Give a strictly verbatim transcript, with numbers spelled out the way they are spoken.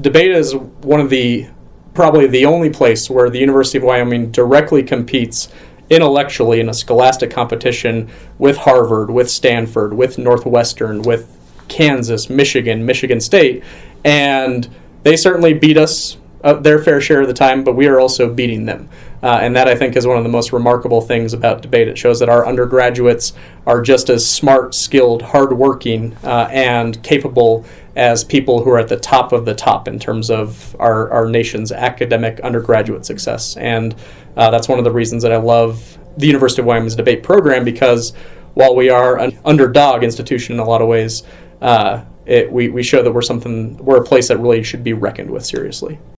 debate is one of the, probably the only place where the University of Wyoming directly competes intellectually in a scholastic competition with Harvard, with Stanford, with Northwestern, with Kansas, Michigan, Michigan State, and they certainly beat us uh, their fair share of the time, but we are also beating them. Uh, and that, I think, is one of the most remarkable things about debate. It shows that our undergraduates are just as smart, skilled, hardworking, uh, and capable as people who are at the top of the top in terms of our, our nation's academic undergraduate success. And uh, that's one of the reasons that I love the University of Wyoming's debate program, because while we are an underdog institution in a lot of ways, uh, it, we, we show that we're something, we're a place that really should be reckoned with seriously.